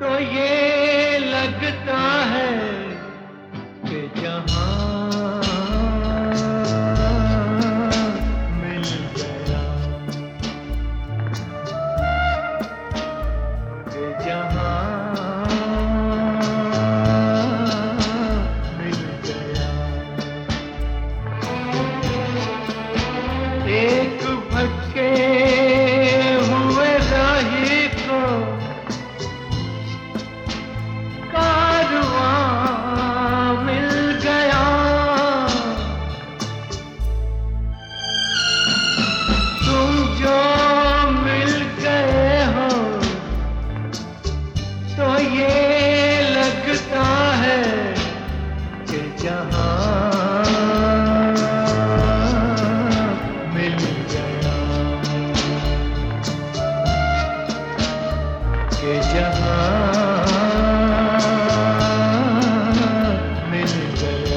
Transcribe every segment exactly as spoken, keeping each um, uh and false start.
तो ये लगता है कि जहां मिल गया, कि जहां मिल गया। एक भटके हुए राही को तो ये लगता है कि जहां मिल गया, कि जहां मिल गया।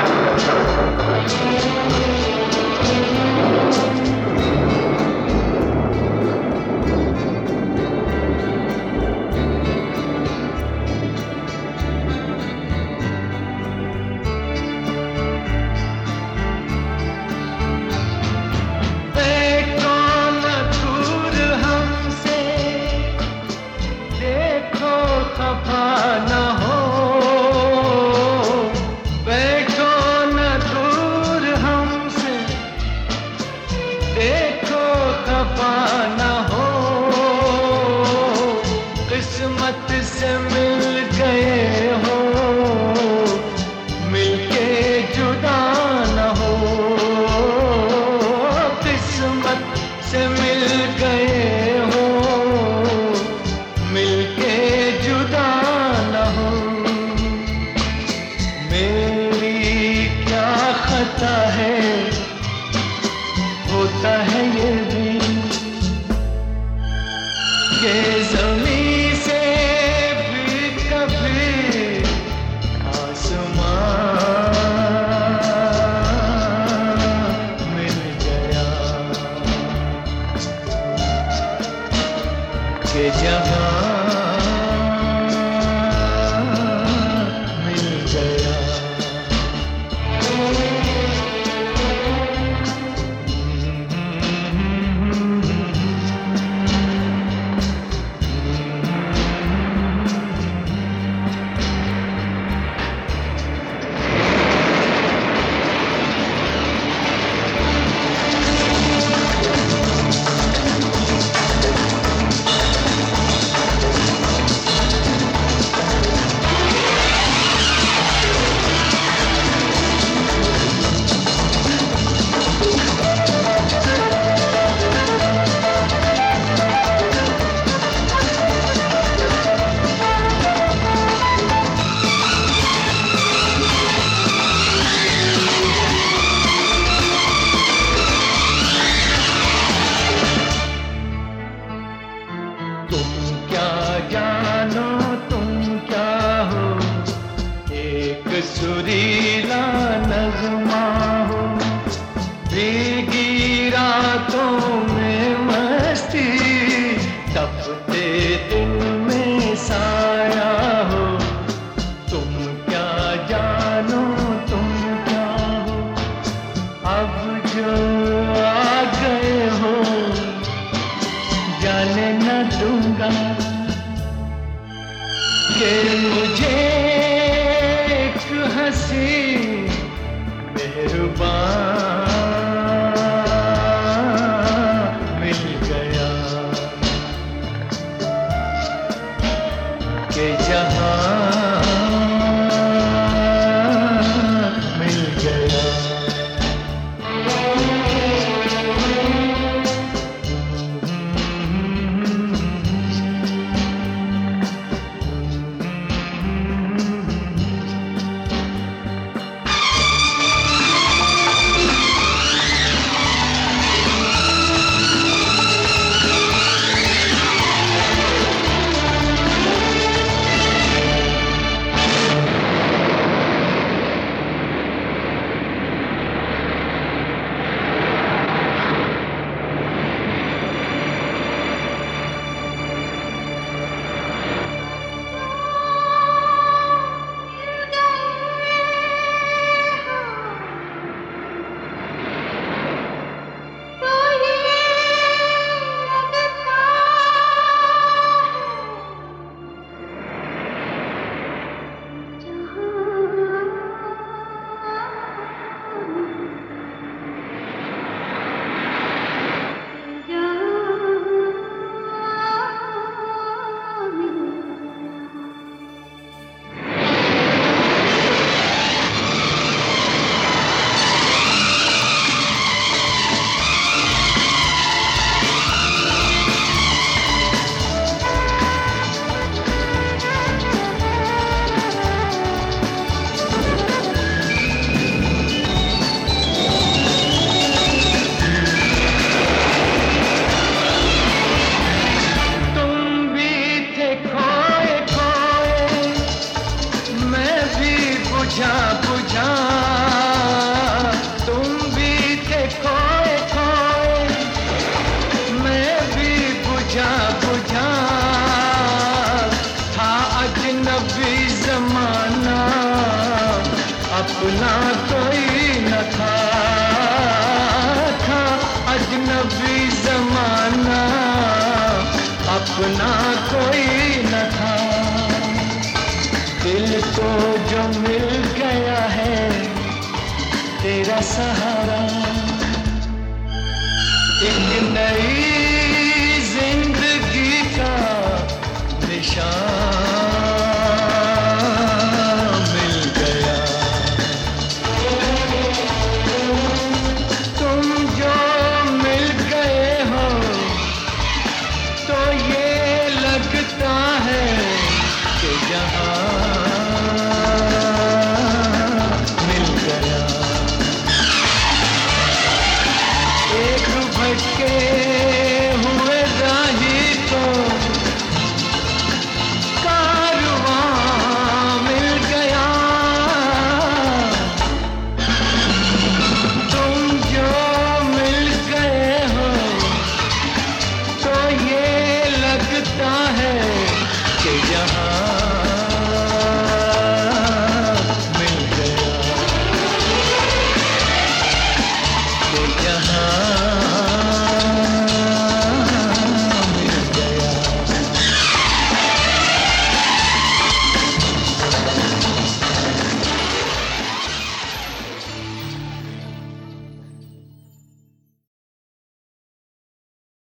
खफा न हो, बैठो न दूर हमसे, देखो खफा न हो। किस्मत से मिल गए हो, मिलके जुदा न हो। किस्मत से मिल गए हो, मिलके जुदा न हो। मेरी क्या खता है, होता है ये भी कि ज़मीं से भी कभी आसमां मिल गया, कि जहां सुरीला नगमा हो, भीगी रातों में मस्ती, तपते दिन में साया हो। तुम क्या जानो, तुम क्या हो, अब जो आ गए हो, जाने न दूंगा कि मुझे हंसी मेहरबान मिल गया, कि जहां मिल गया। अपना कोई न था, था अजनबी जमाना, अपना कोई न था। दिल को जो मिल गया है तेरा सहारा, एक नई जिंदगी का निशान मिल गया। तुम जो मिल गए हो तो ये लगता है कि जहां मिल गया। एक भटके हुए राही को कारवां मिल गया। तुम जो मिल गए हो तो ये लगता है कि जहां